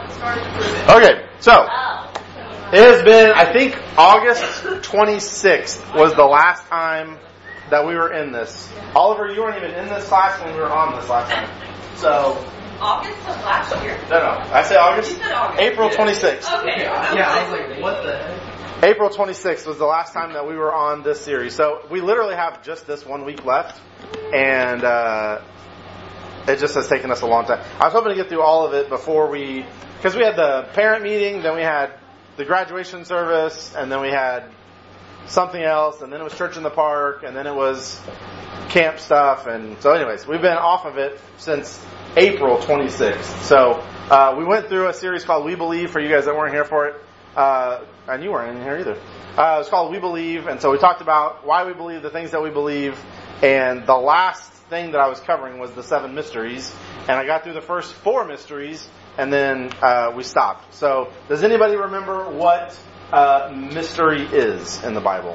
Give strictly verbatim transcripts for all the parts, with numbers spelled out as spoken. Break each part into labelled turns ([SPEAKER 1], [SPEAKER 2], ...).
[SPEAKER 1] Okay, so it has been, I think, August twenty-sixth was the last time that we were in this. Oliver, you weren't even in this class when we were on this last time. So
[SPEAKER 2] August of last year?
[SPEAKER 1] No, no. I say August?
[SPEAKER 2] You said August.
[SPEAKER 1] April twenty-sixth.
[SPEAKER 2] Okay.
[SPEAKER 3] Yeah, I was like, what the heck?
[SPEAKER 1] April twenty-sixth was the last time that we were on this series. So we literally have just this one week left. And uh, it just has taken us a long time. I was hoping to get through all of it before we... Because we had the parent meeting, then we had the graduation service, and then we had something else, and then it was church in the park, and then it was camp stuff. And so anyways, we've been off of it since April twenty-sixth. So uh, we went through a series called We Believe, for you guys that weren't here for it. Uh, and you weren't in here either. Uh, it was called We Believe, and so we talked about why we believe, the things that we believe, and the last thing that I was covering was the seven mysteries, and I got through the first four mysteries, and then uh, we stopped. So does anybody remember what uh, mystery is in the Bible?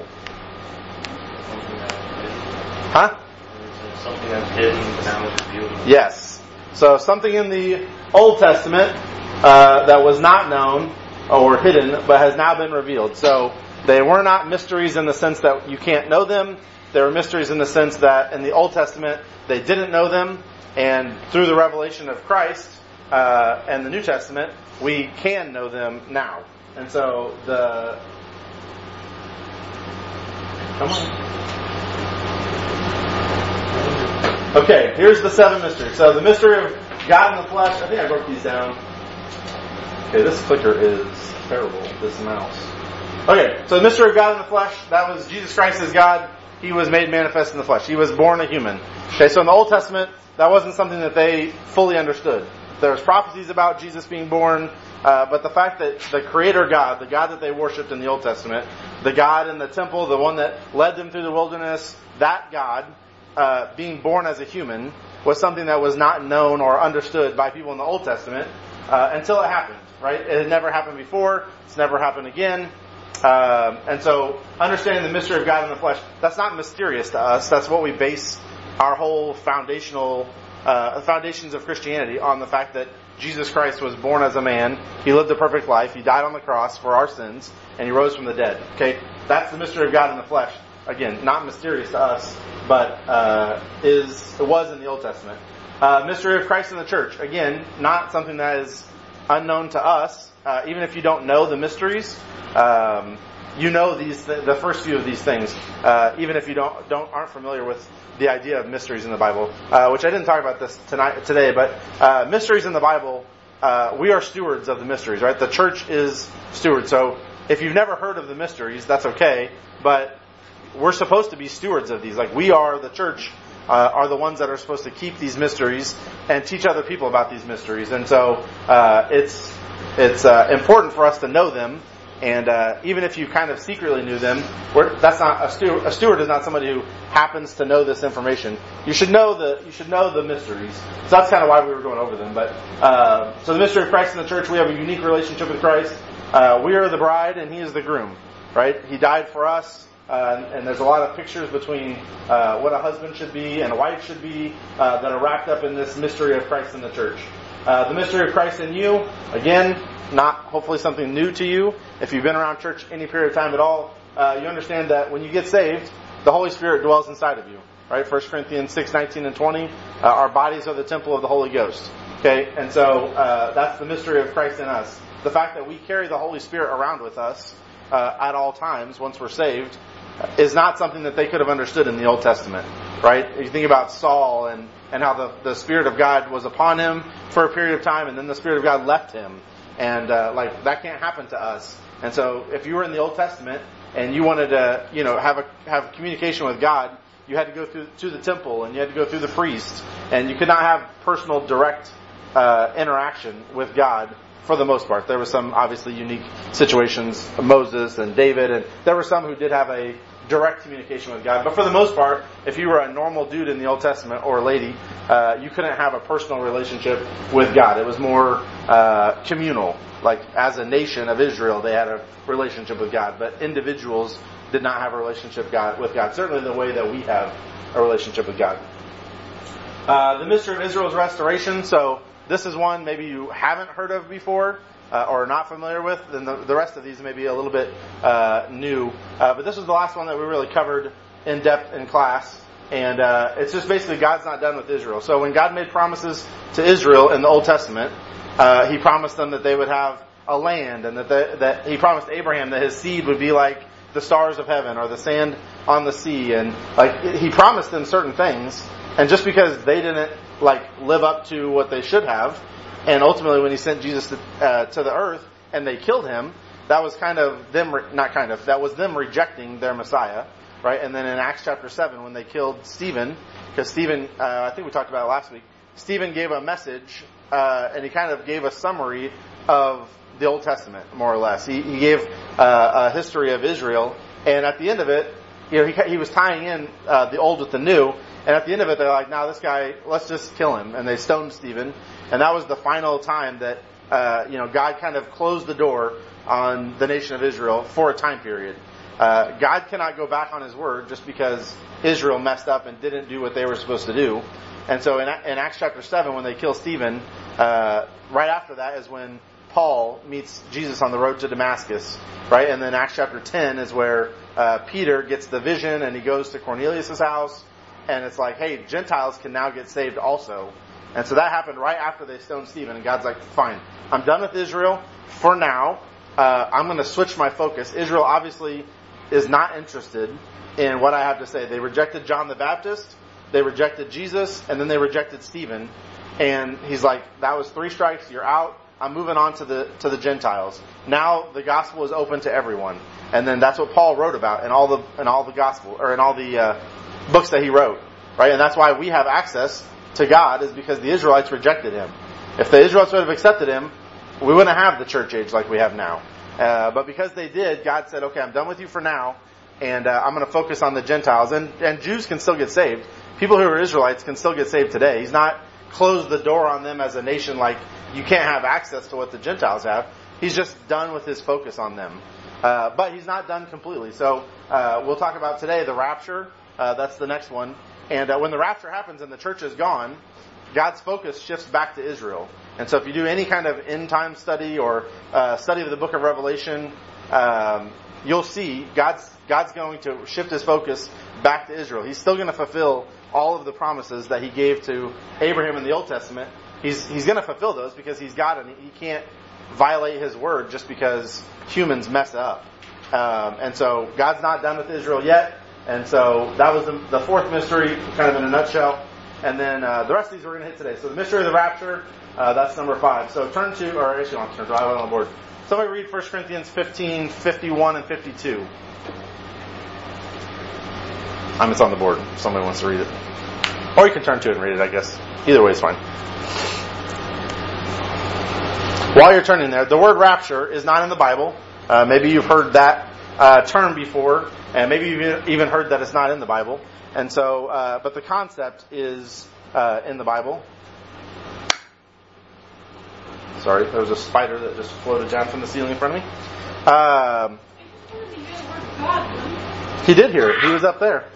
[SPEAKER 1] Huh?
[SPEAKER 4] Something that's hidden, now it's revealed.
[SPEAKER 1] Yes. So something in the Old Testament uh, that was not known or hidden, but has now been revealed. So they were not mysteries in the sense that you can't know them. They were mysteries in the sense that in the Old Testament they didn't know them, and through the revelation of Christ uh, and the New Testament, we can know them now. And so the come on. Okay, here's the seven mysteries. So the mystery of God in the flesh. I think I broke these down. Okay, this clicker is terrible, this mouse. Okay, so the mystery of God in the flesh, that was Jesus Christ as God. He was made manifest in the flesh. He was born a human. Okay, so in the Old Testament, that wasn't something that they fully understood. There was prophecies about Jesus being born, uh, but the fact that the Creator God, the God that they worshipped in the Old Testament, the God in the temple, the one that led them through the wilderness, that God, uh, being born as a human, was something that was not known or understood by people in the Old Testament uh, until it happened. Right? It had never happened before. It's never happened again. Um, and so, understanding the mystery of God in the flesh, that's not mysterious to us. That's what we base our whole foundational uh, foundations of Christianity on, the fact that Jesus Christ was born as a man. He lived a perfect life. He died on the cross for our sins, and He rose from the dead. Okay, that's the mystery of God in the flesh. Again, not mysterious to us, but uh, is it was in the Old Testament. Uh, mystery of Christ in the church. Again, not something that is unknown to us. Uh, even if you don't know the mysteries, um, you know these th- the first few of these things. Uh, even if you don't don't aren't familiar with the idea of mysteries in the Bible, uh, which I didn't talk about this tonight today, but uh, mysteries in the Bible, uh, we are stewards of the mysteries, right? The church is stewards. So if you've never heard of the mysteries, that's okay, but we're supposed to be stewards of these. Like, we are, the church, uh, are the ones that are supposed to keep these mysteries and teach other people about these mysteries. And so uh, it's it's uh, important for us to know them. And uh, even if you kind of secretly knew them, we're, that's not a steward. A steward is not somebody who happens to know this information. You should know the you should know the mysteries. So that's kind of why we were going over them. But uh, so the mystery of Christ in the church, we have a unique relationship with Christ. Uh, we are the bride, and He is the groom. Right? He died for us. Uh, and there's a lot of pictures between uh, what a husband should be and a wife should be uh, that are wrapped up in this mystery of Christ in the church. Uh, the mystery of Christ in you, again, not hopefully something new to you. If you've been around church any period of time at all, uh, you understand that when you get saved, the Holy Spirit dwells inside of you. Right? First Corinthians six, nineteen and twenty. Uh, our bodies are the temple of the Holy Ghost. Okay? And so uh, that's the mystery of Christ in us. The fact that we carry the Holy Spirit around with us uh, at all times once we're saved is not something that they could have understood in the Old Testament, right? You think about Saul and, and how the, the Spirit of God was upon him for a period of time, and then the Spirit of God left him. And, uh, like, that can't happen to us. And so, if you were in the Old Testament, and you wanted to, you know, have a, have communication with God, you had to go through, to the temple, and you had to go through the priest, and you could not have personal, direct, uh, interaction with God. For the most part. There were some obviously unique situations, Moses and David, and there were some who did have a direct communication with God. But for the most part, if you were a normal dude in the Old Testament, or a lady, uh, you couldn't have a personal relationship with God. It was more uh, communal. Like, as a nation of Israel, they had a relationship with God. But individuals did not have a relationship God, with God. Certainly the way that we have a relationship with God. Uh, the mystery of Israel's restoration. So, this is one maybe you haven't heard of before uh, or not familiar with, then the, the rest of these may be a little bit uh, new. Uh, but this was the last one that we really covered in depth in class. And uh, it's just basically God's not done with Israel. So when God made promises to Israel in the Old Testament, uh, He promised them that they would have a land, and that the, that He promised Abraham that his seed would be like the stars of heaven or the sand on the sea, and like He promised them certain things. And just because they didn't like live up to what they should have, and ultimately when He sent Jesus to, uh, to the earth and they killed Him, that was kind of them, re- not kind of, that was them rejecting their Messiah. Right, and then in Acts chapter seven, when they killed Stephen, because Stephen, uh, I think we talked about it last week, Stephen gave a message, uh, and he kind of gave a summary of the Old Testament, more or less. He, he gave uh, a history of Israel, and at the end of it, you know, he, he was tying in uh, the old with the new, and at the end of it, they're like, "Nah, this guy, let's just kill him," and they stoned Stephen, and that was the final time that uh, you know God kind of closed the door on the nation of Israel for a time period. Uh, God cannot go back on His word just because Israel messed up and didn't do what they were supposed to do. And so in, in Acts chapter seven, when they kill Stephen, uh, right after that is when Paul meets Jesus on the road to Damascus, right? And then Acts chapter ten is where uh, Peter gets the vision and he goes to Cornelius' house, and it's like, hey, Gentiles can now get saved also. And so that happened right after they stoned Stephen, and God's like, fine, I'm done with Israel for now. Uh, I'm going to switch my focus. Israel obviously is not interested in what I have to say. They rejected John the Baptist, they rejected Jesus, and then they rejected Stephen. And He's like, that was three strikes, you're out. I'm moving on to the to the Gentiles. Now the gospel is open to everyone. And then that's what Paul wrote about in all the in all the gospel or in all the uh, books that he wrote, right? And that's why we have access to God, is because the Israelites rejected Him. If the Israelites would have accepted Him, we wouldn't have the church age like we have now. Uh, but because they did, God said, okay, I'm done with you for now, and uh, I'm going to focus on the Gentiles. And, and Jews can still get saved. People who are Israelites can still get saved today. He's not closed the door on them as a nation like you can't have access to what the Gentiles have. He's just done with His focus on them. Uh, but He's not done completely. So uh, we'll talk about today the rapture. Uh, that's the next one. And uh, when the rapture happens and the church is gone, God's focus shifts back to Israel. And so if you do any kind of end time study or uh, study of the book of Revelation, um, you'll see God's God's going to shift His focus back to Israel. He's still going to fulfill all of the promises that He gave to Abraham in the Old Testament. He's He's going to fulfill those because He's God, and He can't violate His word just because humans mess up. Um, and so God's not done with Israel yet. And so that was the, the fourth mystery, kind of in a nutshell. And then uh, the rest of these we're going to hit today. So the mystery of the rapture, uh, that's number five. So turn to, or actually I don't turn to, I have it on the board. Somebody read First Corinthians fifteen, fifty-one, and fifty-two. Um, it's on the board if somebody wants to read it. Or you can turn to it and read it, I guess. Either way is fine. While you're turning there, the word rapture is not in the Bible. Uh, maybe you've heard that uh, term before, and maybe you've even heard that it's not in the Bible. And so, uh, but the concept is uh, in the Bible. Sorry, there was a spider that just floated down from the ceiling in front of me. Um, he did hear it. He was up there.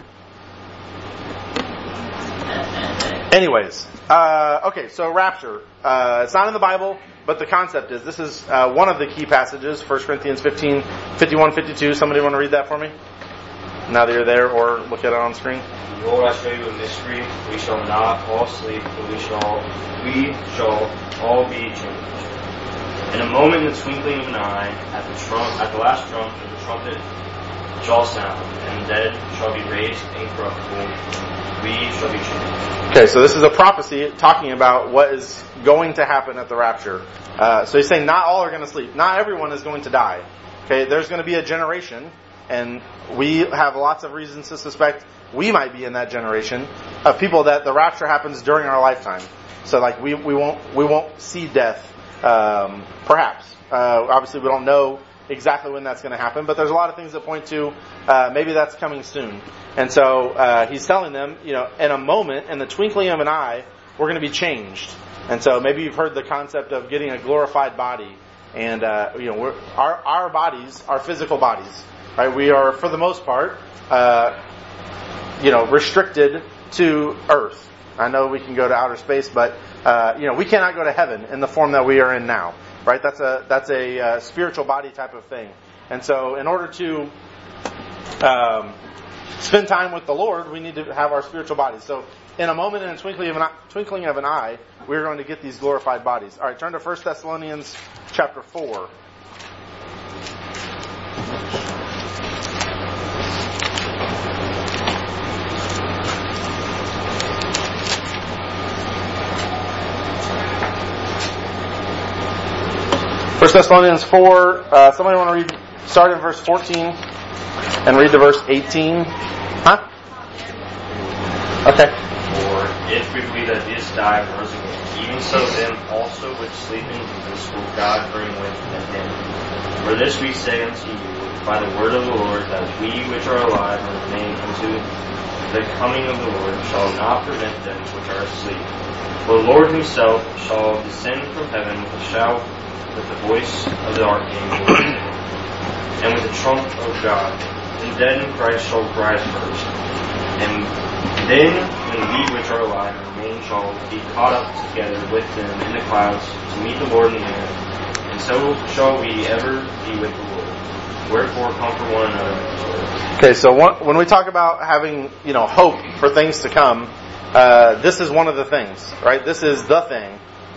[SPEAKER 1] Anyways, uh, okay, so rapture. Uh, it's not in the Bible, but the concept is, this is uh, one of the key passages, First Corinthians fifteen, fifty-one, fifty-two. Somebody want to read that for me? Now that you're there, or look at it on screen.
[SPEAKER 4] Behold, I show you a mystery. We shall not all sleep, but we shall we shall all be changed. In a moment, in the twinkling of an eye, at the trump, at the last trump of the trumpet shall sound, and the dead shall be raised incorruptible. We shall be changed.
[SPEAKER 1] Okay, so this is a prophecy talking about what is going to happen at the rapture. Uh, so he's saying not all are going to sleep. Not everyone is going to die. Okay, there's going to be a generation, and we have lots of reasons to suspect we might be in that generation of people that the rapture happens during our lifetime. So like we, we won't we won't see death, um, perhaps. Uh, obviously we don't know exactly when that's going to happen, but there's a lot of things that point to uh, maybe that's coming soon. And so uh, he's telling them, you know, in a moment, in the twinkling of an eye, we're going to be changed. And so maybe you've heard the concept of getting a glorified body, and uh, you know, we're, our our bodies are physical bodies, right? We are, for the most part, uh, you know, restricted to earth. I know we can go to outer space, but uh, you know, we cannot go to heaven in the form that we are in now, right? That's a that's a uh, spiritual body type of thing. And so, in order to um, spend time with the Lord, we need to have our spiritual bodies. So, in a moment, in a twinkling of an eye, twinkling of an eye, we're going to get these glorified bodies. All right, turn to First Thessalonians chapter four. First Thessalonians four, uh, somebody want to read, start in verse fourteen and read to verse eighteen? Huh? Okay.
[SPEAKER 4] For if we believe that Jesus died and rose again, even so them also which sleep in Jesus will God bring with him. For this we say unto you by the word of the Lord, that we which are alive and remain unto the coming of the Lord shall not prevent them which are asleep. For the Lord himself shall descend from heaven with a shout, with the voice of the archangel, and with the trump of God. And the dead in Christ shall rise first. And then, when we which are alive and remain shall be caught up together with them in the clouds to meet the Lord in the air, and so shall we ever be with the Lord. Wherefore, comfort one another with the Lord.
[SPEAKER 1] Okay, so one, when we talk about having, you know, hope for things to come, uh, this is one of the things, right? This is the thing,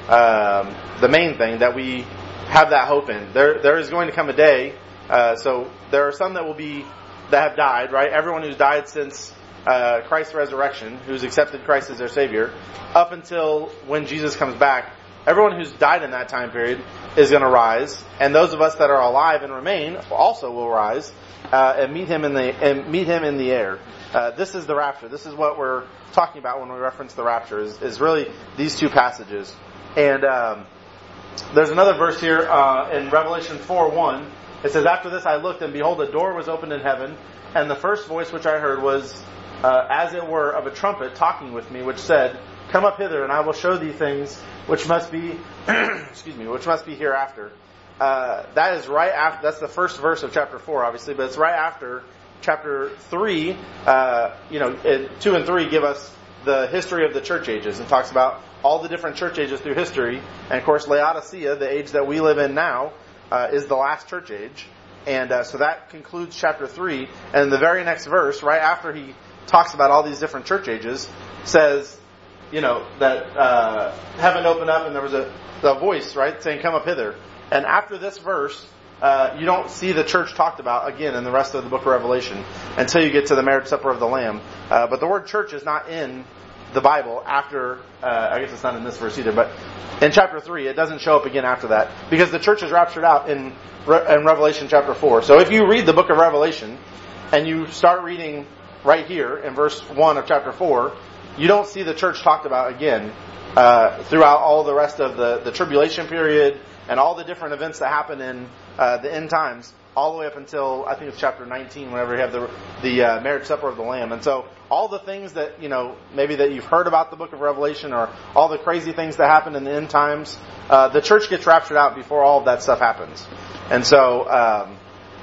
[SPEAKER 1] um, the main thing that we have that hope in. There, there is going to come a day. Uh, so there are some that will be that have died, right? Everyone who's died since uh, Christ's resurrection, who's accepted Christ as their Savior, up until when Jesus comes back, everyone who's died in that time period is going to rise, and those of us that are alive and remain also will rise uh, and meet Him in the and meet Him in the air. Uh, this is the rapture. This is what we're talking about when we reference the rapture. Is, is really these two passages, and. Um, There's another verse here uh, in Revelation four one. It says, "After this I looked, and behold, a door was opened in heaven, and the first voice which I heard was, uh, as it were, of a trumpet talking with me, which said, Come up hither, and I will show thee things which must be, excuse me, which must be hereafter." Uh, that is right after. That's the first verse of chapter four, obviously, but it's right after chapter three. Uh, you know, it, two and three give us the history of the church ages and talks about all the different church ages through history. And of course, Laodicea, the age that we live in now, uh, is the last church age. And uh, so that concludes chapter three. And the very next verse, right after he talks about all these different church ages, says, you know, that uh, heaven opened up and there was a, a voice, right, saying, "Come up hither." And after this verse, uh, you don't see the church talked about again in the rest of the book of Revelation until you get to the marriage supper of the Lamb. Uh, but the word church is not in the Bible after, uh, I guess it's not in this verse either, but in chapter three, it doesn't show up again after that, because the church is raptured out in, Re- in Revelation chapter four. So if you read the book of Revelation, and you start reading right here in verse one of chapter four, you don't see the church talked about again, uh, throughout all the rest of the, the tribulation period, and all the different events that happen in, uh, the end times, all the way up until, I think it's chapter nineteen, whenever you have the the uh, marriage supper of the Lamb. And so all the things that, you know, maybe that you've heard about the book of Revelation, or all the crazy things that happen in the end times, uh, the church gets raptured out before all of that stuff happens. And so um,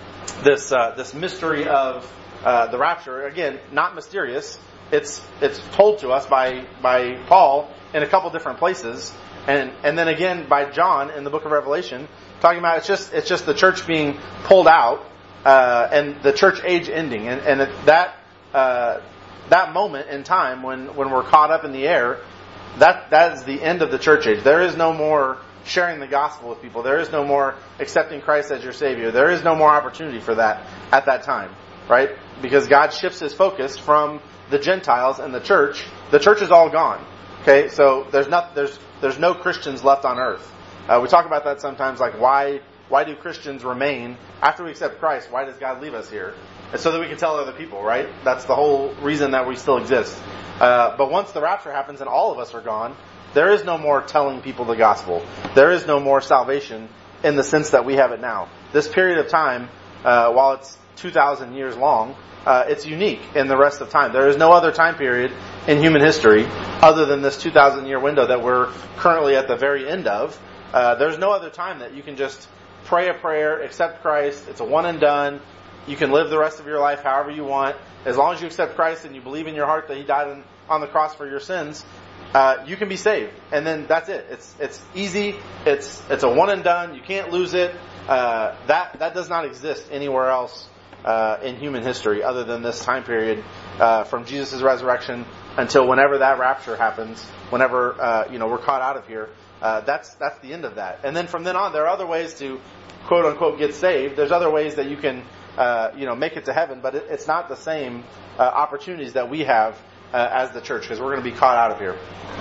[SPEAKER 1] this uh, this mystery of uh, the rapture, again, not mysterious. It's it's told to us by by Paul in a couple different places, and and then again by John in the book of Revelation, talking about it's just it's just the church being pulled out uh, and the church age ending, and and it, that uh, that moment in time when, when we're caught up in the air, that that is the end of the church age. There is no more sharing the gospel with people. There is no more accepting Christ as your Savior. There is no more opportunity for that at that time, right? Because God shifts His focus from the Gentiles and the church. The church is all gone. Okay, so there's not there's there's no Christians left on earth. Uh, we talk about that sometimes, like why why do Christians remain after we accept Christ? Why does God leave us here? It's so that we can tell other people, right? That's the whole reason that we still exist. Uh, but once the rapture happens and all of us are gone, there is no more telling people the gospel. There is no more salvation in the sense that we have it now. This period of time, uh, while it's two thousand years long, uh, it's unique in the rest of time. There is no other time period in human history other than this two thousand year window that we're currently at the very end of. Uh, there's no other time that you can just pray a prayer, accept Christ. It's a one and done. You can live the rest of your life however you want. As long as you accept Christ and you believe in your heart that He died on, on the cross for your sins, uh, you can be saved, and then that's it. It's it's easy. It's it's a one and done. You can't lose it. Uh, that that does not exist anywhere else uh, in human history other than this time period uh, from Jesus' resurrection until whenever that rapture happens. Whenever uh, you know we're caught out of here, uh, that's that's the end of that. And then from then on, there are other ways to quote unquote get saved. There's other ways that you can uh, you know make it to heaven, but it, it's not the same uh, opportunities that we have uh, as the church, because we're going to be caught out of here.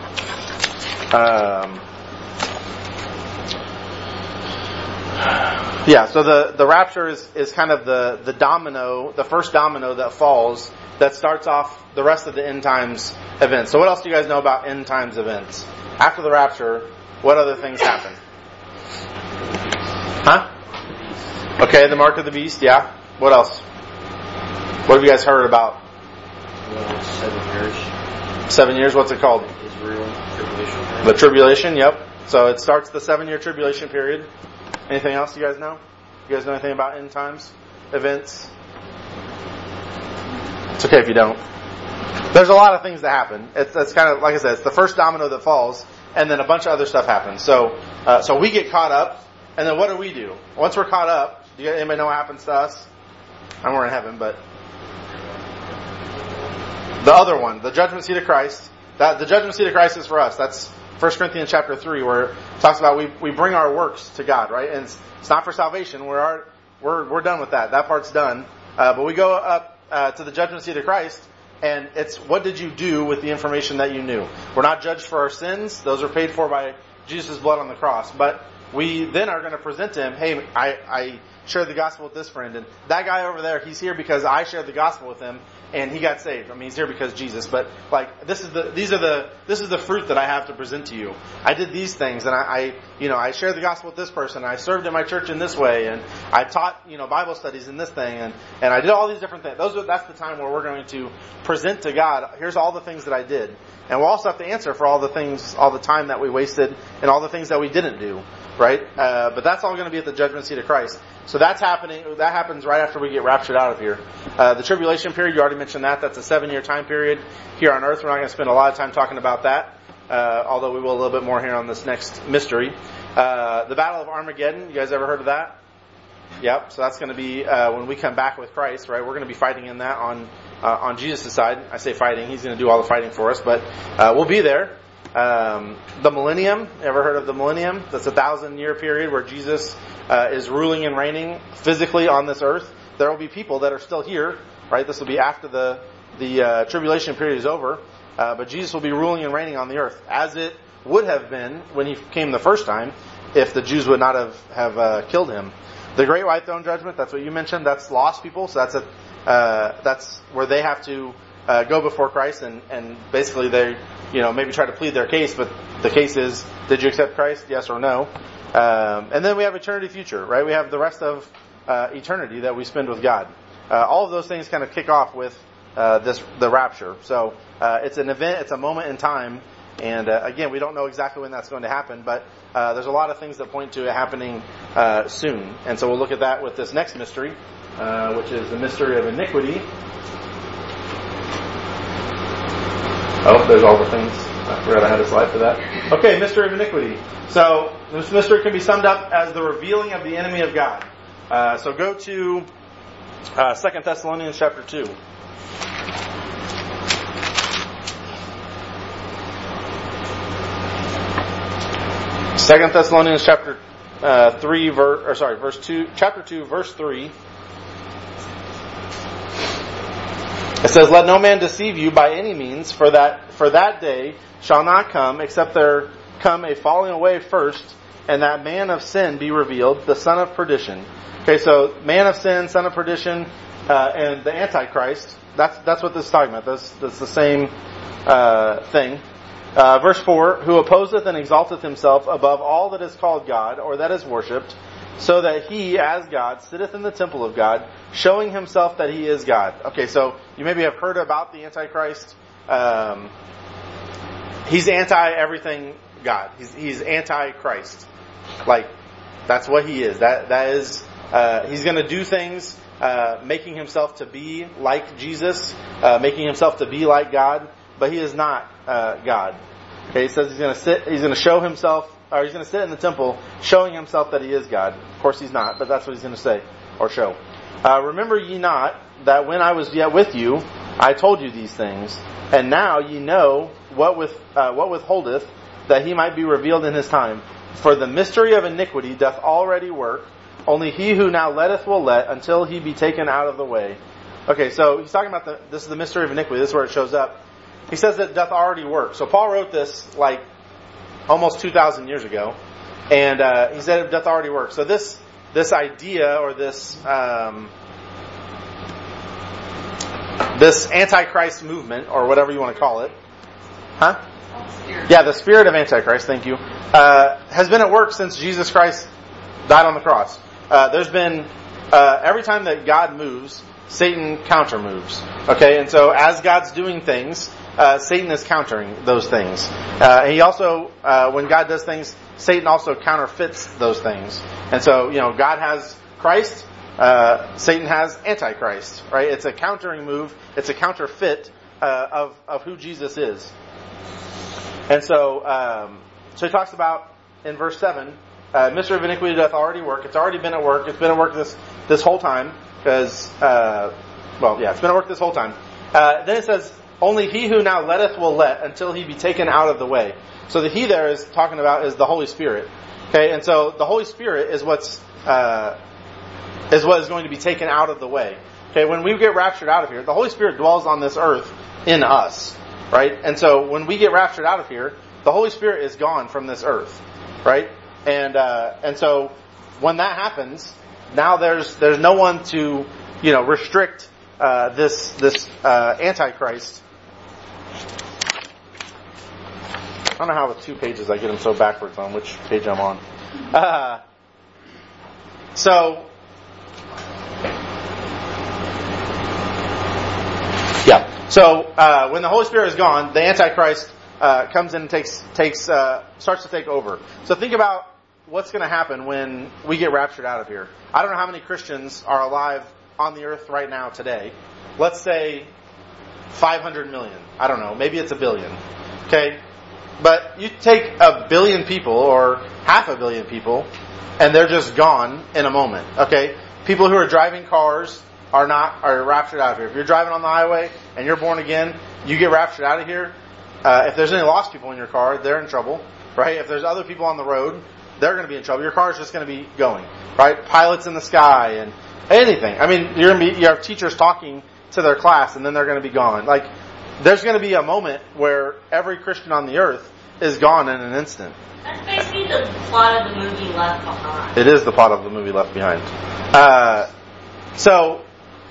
[SPEAKER 1] Um, yeah, so the, the rapture is, is kind of the, the domino, the first domino that falls that starts off the rest of the end times events. So what else do you guys know about end times events? After the rapture, what other things happen? Huh? Okay, the mark of the beast, yeah. What else? What have you guys heard about?
[SPEAKER 4] Well, seven years.
[SPEAKER 1] Seven years, what's it called?
[SPEAKER 4] Israel, tribulation.
[SPEAKER 1] The tribulation, yep. So it starts the seven-year tribulation period. Anything else you guys know? You guys know anything about end times events? It's okay if you don't. There's a lot of things that happen. It's, it's kind of, like I said, it's the first domino that falls, and then a bunch of other stuff happens. So, uh, so we get caught up, and then what do we do? Once we're caught up, do you, anybody know what happens to us? I'm we're in heaven, but the other one, the judgment seat of Christ. That the judgment seat of Christ is for us. That's First Corinthians chapter three, where it talks about we we bring our works to God, right? And it's, it's not for salvation. We're our, we're we're done with that. That part's done. Uh, but we go up uh, to the judgment seat of Christ, and it's what did you do with the information that you knew? We're not judged for our sins; those are paid for by Jesus' blood on the cross. But we then are going to present to Him, hey, I I shared the gospel with this friend, and that guy over there, he's here because I shared the gospel with him, and he got saved. I mean, he's here because Jesus. But like, this is the these are the this is the fruit that I have to present to you. I did these things, and I, I you know I shared the gospel with this person. I served in my church in this way, and I taught you know Bible studies in this thing, and and I did all these different things. Those are, that's the time where we're going to present to God. Here's all the things that I did, and we'll also have to answer for all the things, all the time that we wasted, and all the things that we didn't do. Right? Uh, but that's all going to be at the judgment seat of Christ. So that's happening. That happens right after we get raptured out of here. Uh, the tribulation period, you already mentioned that. That's a seven-year time period here on earth. We're not going to spend a lot of time talking about that, uh, although we will a little bit more here on this next mystery. Uh, the Battle of Armageddon, you guys ever heard of that? Yep. So that's going to be uh, when we come back with Christ, right? We're going to be fighting in that on uh, on Jesus' side. I say fighting. He's going to do all the fighting for us, but uh, we'll be there. Um, the millennium, ever heard of the millennium? That's a thousand year period where Jesus uh, is ruling and reigning physically on this earth. There will be people that are still here, right? This will be after the the uh, tribulation period is over, uh, but Jesus will be ruling and reigning on the earth as it would have been when He came the first time, if the Jews would not have have uh, killed Him. The Great White Throne Judgment, that's what you mentioned. That's lost people, so that's a uh, that's where they have to uh, go before Christ and and basically they. You know, maybe try to plead their case, but the case is, did you accept Christ? Yes or no? Um, and then we have eternity future, right? We have the rest of uh, eternity that we spend with God. Uh, all of those things kind of kick off with uh, this the rapture. So uh, it's an event, it's a moment in time, and uh, again, we don't know exactly when that's going to happen, but uh, there's a lot of things that point to it happening uh, soon. And so we'll look at that with this next mystery, uh, which is the mystery of iniquity. Oh, there's all the things. I forgot I had a slide for that. Okay, mystery of iniquity. So, this mystery can be summed up as the revealing of the enemy of God. Uh, so go to uh, Second Thessalonians chapter two. Second Thessalonians chapter uh, three, ver- or sorry, verse two, chapter two, verse three. It says, "Let no man deceive you by any means, for that for that day shall not come, except there come a falling away first, and that man of sin be revealed, the son of perdition." Okay, so man of sin, son of perdition, uh, and the Antichrist. That's that's what this is talking about. That's that's the same uh, thing. Uh, verse four: "Who opposeth and exalteth himself above all that is called God, or that is worshipped, so that he, as God, sitteth in the temple of God, showing himself that he is God." Okay, so you maybe have heard about the Antichrist. Um, he's anti everything God. He's, he's anti-Christ. Like, that's what he is. That that is. Uh, he's going to do things, uh, making himself to be like Jesus, uh, making himself to be like God, but he is not uh, God. Okay, he says he's going to sit, he's going to show himself, or he's going to sit in the temple, showing himself that he is God. Of course he's not, but that's what he's going to say, or show. Uh, remember ye not that when I was yet with you, I told you these things, and now ye know what with uh, what withholdeth, that he might be revealed in his time. For the mystery of iniquity doth already work, only he who now letteth will let, until he be taken out of the way. Okay, so he's talking about the, this is the mystery of iniquity. This is where it shows up. He says that it doth already work. So Paul wrote this like almost two thousand years ago, and uh, he said it doth already work. So this this idea or this um, this Antichrist movement, or whatever you want to call it, huh? Yeah, the spirit of Antichrist, thank you, uh, has been at work since Jesus Christ died on the cross. Uh, there's been, uh, every time that God moves, Satan counter moves. Okay, and so as God's doing things, uh, Satan is countering those things. Uh, and he also, uh, when God does things, Satan also counterfeits those things. And so, you know, God has Christ, uh, Satan has Antichrist, right? It's a countering move, it's a counterfeit, uh, of, of who Jesus is. And so, um, so he talks about in verse seven, uh, mystery of iniquity doth already work. It's already been at work. It's been at work this this whole time because, uh, well, yeah, it's been at work this whole time. Uh, then it says, only he who now letteth will let, until he be taken out of the way. So the he there is talking about is the Holy Spirit. Okay, and so the Holy Spirit is what's uh, is what is going to be taken out of the way. Okay, when we get raptured out of here, the Holy Spirit dwells on this earth in us. Right? And so when we get raptured out of here, the Holy Spirit is gone from this earth. Right? And uh, and so when that happens, now there's there's no one to, you know, restrict uh, this this uh, Antichrist. I don't know how with two pages I get them so backwards on which page I'm on. Uh, so yeah. So uh, when the Holy Spirit is gone, the Antichrist uh, comes in and takes takes uh, starts to take over. So think about what's going to happen when we get raptured out of here. I don't know how many Christians are alive on the earth right now today. Let's say five hundred million. I don't know. Maybe it's a billion. Okay, but you take a billion people or half a billion people, and they're just gone in a moment. Okay, people who are driving cars are not are raptured out of here. If you're driving on the highway and you're born again, you get raptured out of here. Uh, if there's any lost people in your car, they're in trouble, right? If there's other people on the road, they're going to be in trouble. Your car is just going to be going, right? Pilots in the sky and anything. I mean, you're going to be, you have teachers talking to their class and then they're going to be gone. Like, there's going to be a moment where every Christian on the earth is gone in an instant.
[SPEAKER 2] That's basically the plot of the movie Left Behind.
[SPEAKER 1] It is the plot of the movie Left Behind. Uh, so,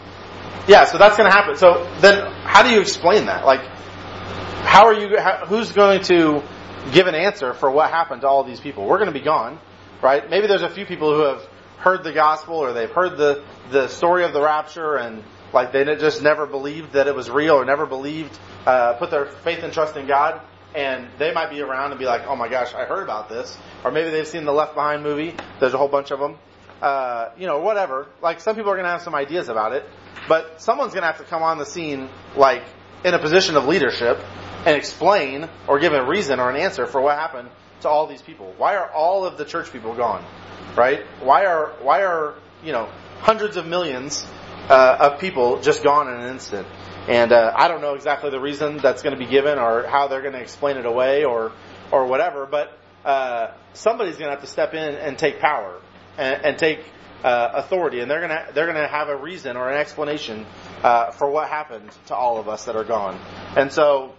[SPEAKER 1] yeah, so that's going to happen. So then, how do you explain that? Like, how are you? How, who's going to give an answer for what happened to all these people? We're going to be gone, right? Maybe there's a few people who have heard the gospel or they've heard the the story of the rapture and like they just never believed that it was real or never believed, uh, put their faith and trust in God, and they might be around and be like, "Oh my gosh, I heard about this," or maybe they've seen the Left Behind movie. There's a whole bunch of them. Uh, you know, whatever. Like, some people are going to have some ideas about it, but someone's going to have to come on the scene, like, in a position of leadership and explain or give a reason or an answer for what happened to all these people. Why are all of the church people gone? Right? Why are, why are, you know, hundreds of millions uh, of people just gone in an instant? And uh, I don't know exactly the reason that's going to be given or how they're going to explain it away or, or whatever, but uh, somebody's going to have to step in and take power. And, and take uh, authority, and they're gonna they're gonna have a reason or an explanation uh, for what happened to all of us that are gone. And so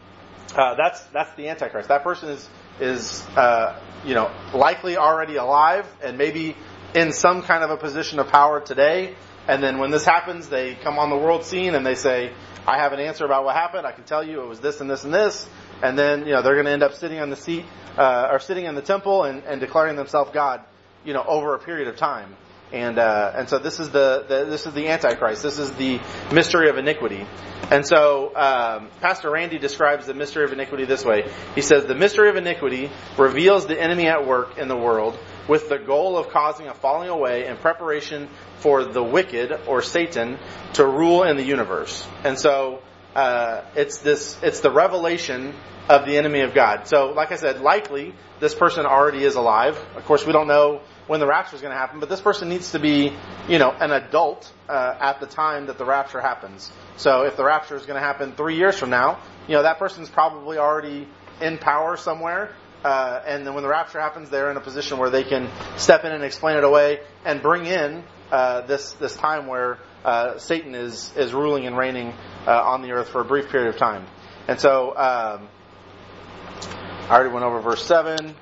[SPEAKER 1] uh, that's that's the Antichrist. That person is is uh, you know likely already alive and maybe in some kind of a position of power today. And then when this happens, they come on the world scene and they say, "I have an answer about what happened. I can tell you it was this and this and this." And then you know they're going to end up sitting on the seat uh, or sitting in the temple and, and declaring themselves God. You know, over a period of time, and uh, and so this is the, the this is the Antichrist. This is the mystery of iniquity, and so um, Pastor Randy describes the mystery of iniquity this way. He says the mystery of iniquity reveals the enemy at work in the world with the goal of causing a falling away in preparation for the wicked or Satan to rule in the universe. And so uh, it's this it's the revelation of the enemy of God. So, like I said, likely this person already is alive. Of course, we don't know when the rapture is going to happen, but this person needs to be, you know, an adult uh, at the time that the rapture happens. So, if the rapture is going to happen three years from now, you know, that person's probably already in power somewhere. Uh, and then when the rapture happens, they're in a position where they can step in and explain it away and bring in uh, this this time where uh, Satan is is ruling and reigning uh, on the earth for a brief period of time. And so, um, I already went over verse seven.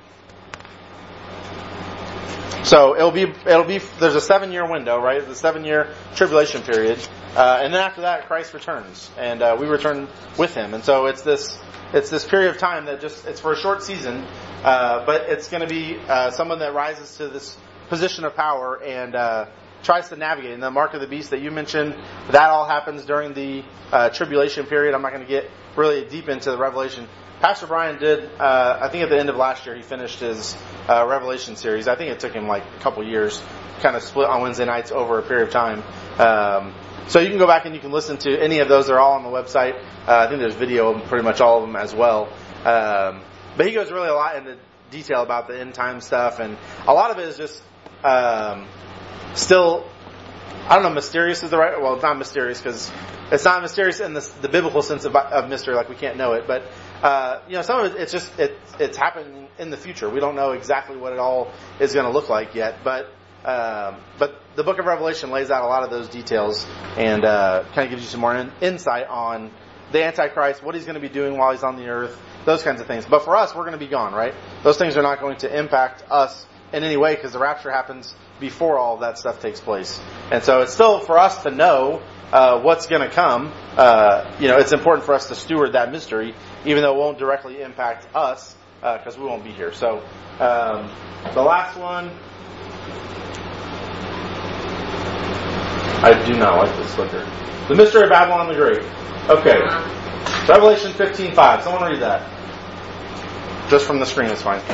[SPEAKER 1] So it'll be it'll be there's a seven year window, right? The seven year tribulation period, uh, and then after that, Christ returns, and uh, we return with Him. And so it's this it's this period of time that just it's for a short season, uh, but it's going to be uh, someone that rises to this position of power and uh, tries to navigate. And the mark of the beast that you mentioned, that all happens during the uh, tribulation period. I'm not going to get really deep into the Revelation. Pastor Brian did, uh, I think at the end of last year, he finished his uh, Revelation series. I think it took him like a couple years, kind of split on Wednesday nights over a period of time. Um, so you can go back and you can listen to any of those. They're all on the website. Uh, I think there's video of pretty much all of them as well. Um, but he goes really a lot into detail about the end time stuff, and a lot of it is just um, still, I don't know, mysterious is the right, well, it's not mysterious because it's not mysterious in the, the biblical sense of, of mystery, like we can't know it, but Uh, you know, some of it, it's just, it, it's happening in the future. We don't know exactly what it all is going to look like yet, but, um, but the book of Revelation lays out a lot of those details and, uh, kind of gives you some more in, insight on the Antichrist, what he's going to be doing while he's on the earth, those kinds of things. But for us, we're going to be gone, right? Those things are not going to impact us in any way because the rapture happens before all of that stuff takes place. And so it's still for us to know Uh, what's going to come. Uh, you know, it's important for us to steward that mystery, even though it won't directly impact us, because uh, we won't be here. So, um, the last one, I do not like this clicker. The Mystery of Babylon the Great. Okay, Revelation fifteen five. Someone read that. Just from the screen is fine.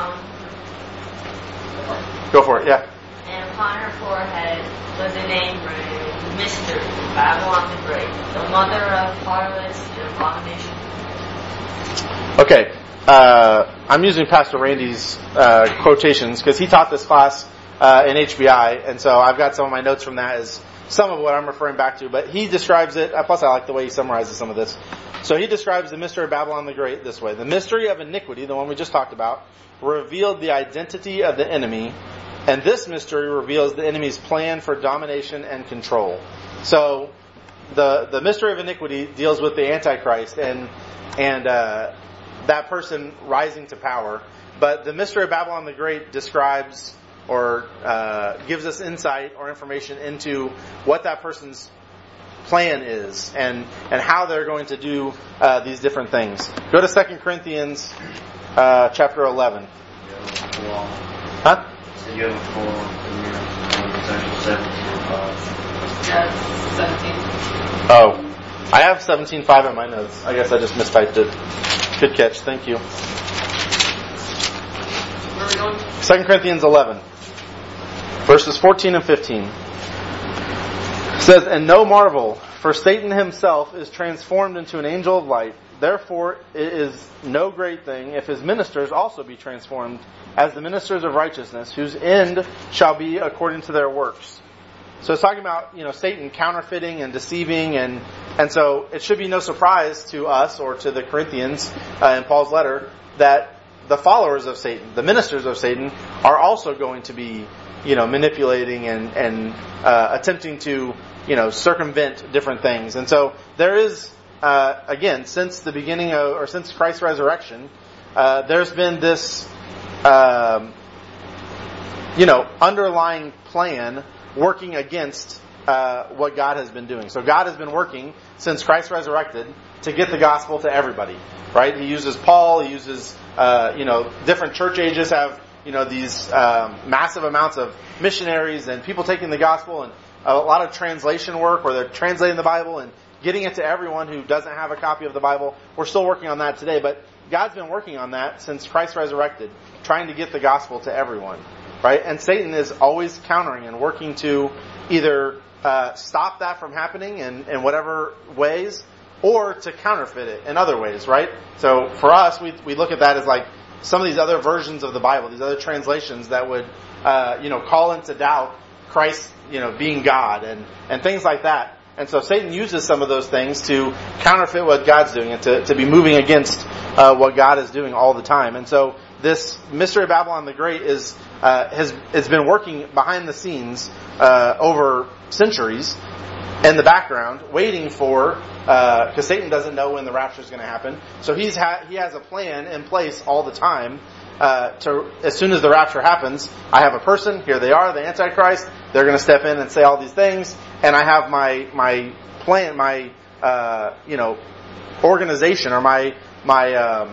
[SPEAKER 1] Go for it. Yeah.
[SPEAKER 2] And upon her forehead was a name written, Mystery, Babylon the Great, the mother of harlots and abomination.
[SPEAKER 1] Okay, uh, I'm using Pastor Randy's uh, quotations because he taught this class uh, in H B I, and so I've got some of my notes from that as some of what I'm referring back to. But he describes it, plus I like the way he summarizes some of this. So he describes the mystery of Babylon the Great this way. The mystery of iniquity, the one we just talked about, revealed the identity of the enemy, and this mystery reveals the enemy's plan for domination and control. So, the the mystery of iniquity deals with the Antichrist and and uh, that person rising to power. But the mystery of Babylon the Great describes or uh, gives us insight or information into what that person's plan is and and how they're going to do uh, these different things. Go to Second Corinthians uh, chapter eleven. Huh?
[SPEAKER 4] You have a full
[SPEAKER 2] seventeen.
[SPEAKER 1] Oh, I have seventeen five in my notes. I guess I just mistyped it. Good catch. Thank you.
[SPEAKER 2] Where are we going?
[SPEAKER 1] Second Corinthians eleven, verses fourteen and fifteen. It says, "And no marvel, for Satan himself is transformed into an angel of light. Therefore it is no great thing if his ministers also be transformed as the ministers of righteousness, whose end shall be according to their works." So it's talking about, you know, Satan counterfeiting and deceiving, and and so it should be no surprise to us or to the Corinthians uh, in Paul's letter that the followers of Satan, the ministers of Satan, are also going to be, you know, manipulating and and uh, attempting to, you know, circumvent different things. And so there is, uh, again, since the beginning of, or since Christ's resurrection, uh, there's been this, um, you know, underlying plan working against uh, what God has been doing. So God has been working since Christ resurrected to get the gospel to everybody, right? He uses Paul, he uses, uh, you know, different church ages have, you know, these um, massive amounts of missionaries and people taking the gospel and a lot of translation work where they're translating the Bible and getting it to everyone who doesn't have a copy of the Bible. We're still working on that today, but God's been working on that since Christ resurrected, trying to get the gospel to everyone, right? And Satan is always countering and working to either uh, stop that from happening in, in whatever ways, or to counterfeit it in other ways, right? So for us, we we look at that as like some of these other versions of the Bible, these other translations that would, uh, you know, call into doubt Christ, you know, being God and, and things like that. And so Satan uses some of those things to counterfeit what God's doing and to, to be moving against uh, what God is doing all the time. And so this mystery of Babylon the Great is uh, has has been working behind the scenes uh, over centuries in the background, waiting for because uh, Satan doesn't know when the rapture is going to happen. So he's ha- he has a plan in place all the time. Uh, to as soon as the rapture happens, I have a person. Here they are, the Antichrist. They're going to step in and say all these things, and I have my my plan, my uh, you know organization or my my um,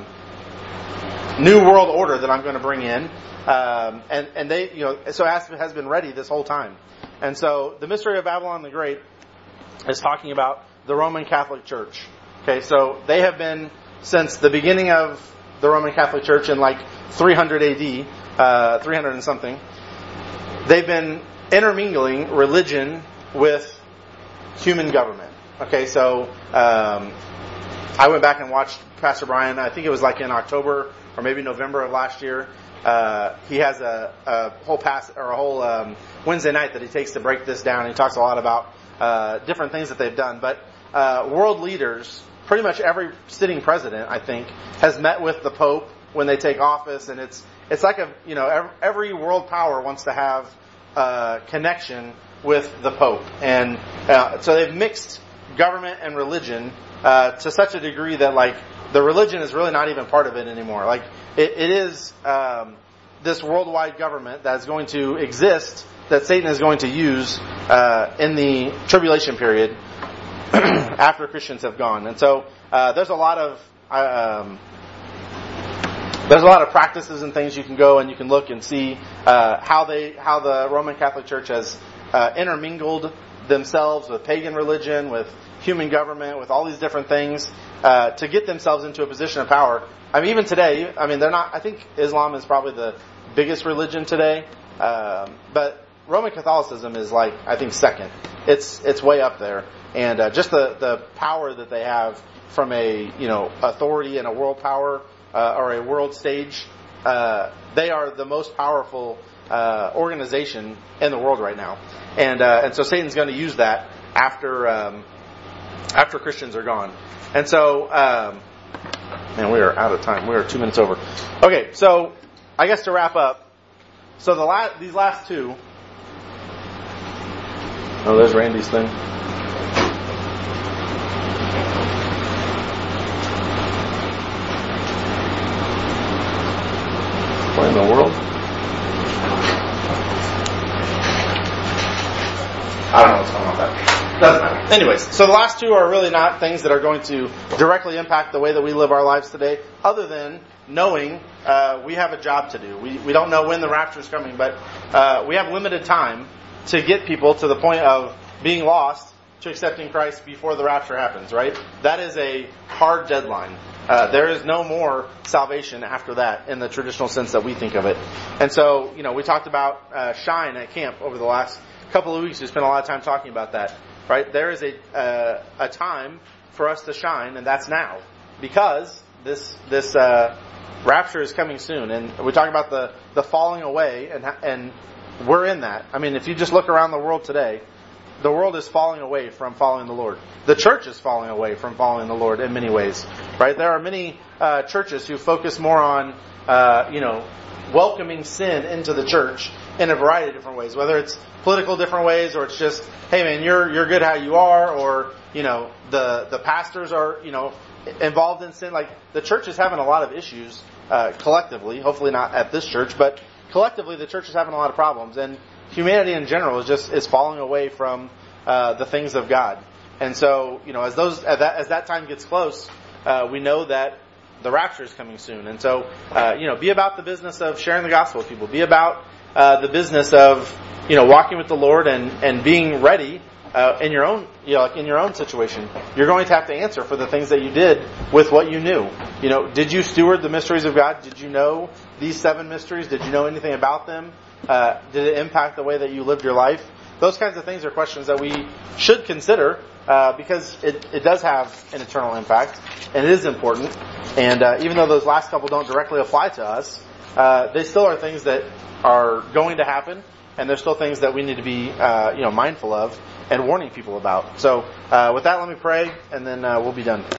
[SPEAKER 1] new world order that I'm going to bring in, um, and and they you know so has has been ready this whole time, and so the mystery of Babylon the Great is talking about the Roman Catholic Church. Okay, so they have been since the beginning of the Roman Catholic Church in like three hundred A D, uh, three hundred and something. They've been intermingling religion with human government. Okay, so um, I went back and watched Pastor Brian. I think it was like in October or maybe November of last year. Uh, he has a, a whole pass or a whole um, Wednesday night that he takes to break this down. He talks a lot about uh, different things that they've done, but uh, world leaders. Pretty much every sitting president, I think, has met with the Pope when they take office, and it's it's like a you know every, every world power wants to have a connection with the Pope, and uh, so they've mixed government and religion uh, to such a degree that like the religion is really not even part of it anymore. Like it, it is um, this worldwide government that's going to exist that Satan is going to use uh, in the tribulation period. After Christians have gone, and so uh, there's a lot of um, there's a lot of practices and things you can go and you can look and see uh, how they how the Roman Catholic Church has uh, intermingled themselves with pagan religion, with human government, with all these different things uh, to get themselves into a position of power. I mean, even today, I mean, they're not. I think Islam is probably the biggest religion today, um, but Roman Catholicism is like I think second. It's it's way up there. And uh, just the, the power that they have from a you know authority and a world power uh, or a world stage, uh, they are the most powerful uh, organization in the world right now. And uh, and so Satan's going to use that after um, after Christians are gone. And so, um, man, we are out of time. We are two minutes over. Okay, so I guess to wrap up, so the la- these last two. Oh, there's Randy's thing. What in the world? I don't know what's going on with that. Doesn't matter. Anyways, so the last two are really not things that are going to directly impact the way that we live our lives today, other than knowing uh, we have a job to do. We we don't know when the rapture is coming, but uh, we have limited time to get people to the point of being lost to accepting Christ before the rapture happens, right? That is a hard deadline. Uh, there is no more salvation after that in the traditional sense that we think of it. And so, you know, we talked about uh, Shine at camp over the last couple of weeks. We spent a lot of time talking about that, right? There is a uh, a time for us to shine, and that's now, because this this uh, rapture is coming soon. And we talk about the, the falling away, and and we're in that. I mean, if you just look around the world today, the world is falling away from following the Lord. The church is falling away from following the Lord in many ways, right? There are many uh, churches who focus more on, uh, you know, welcoming sin into the church in a variety of different ways, whether it's political different ways or it's just, hey man, you're you're good how you are, or, you know, the, the pastors are, you know, involved in sin. Like, the church is having a lot of issues uh, collectively, hopefully not at this church, but collectively the church is having a lot of problems, and humanity in general is just is falling away from uh, the things of God. And so, you know, as those as that, as that time gets close, uh, we know that the rapture is coming soon. And so, uh, you know, be about the business of sharing the gospel with people. Be about uh, the business of, you know, walking with the Lord and, and being ready uh, in your own, you know, like in your own situation. You're going to have to answer for the things that you did with what you knew. You know, did you steward the mysteries of God? Did you know these seven mysteries? Did you know anything about them? Uh, did it impact the way that you lived your life? Those kinds of things are questions that we should consider uh, because it, it does have an eternal impact, and it is important. And uh, even though those last couple don't directly apply to us, uh, they still are things that are going to happen, and there's still things that we need to be uh, you know mindful of and warning people about. So uh, with that, let me pray, and then uh, we'll be done.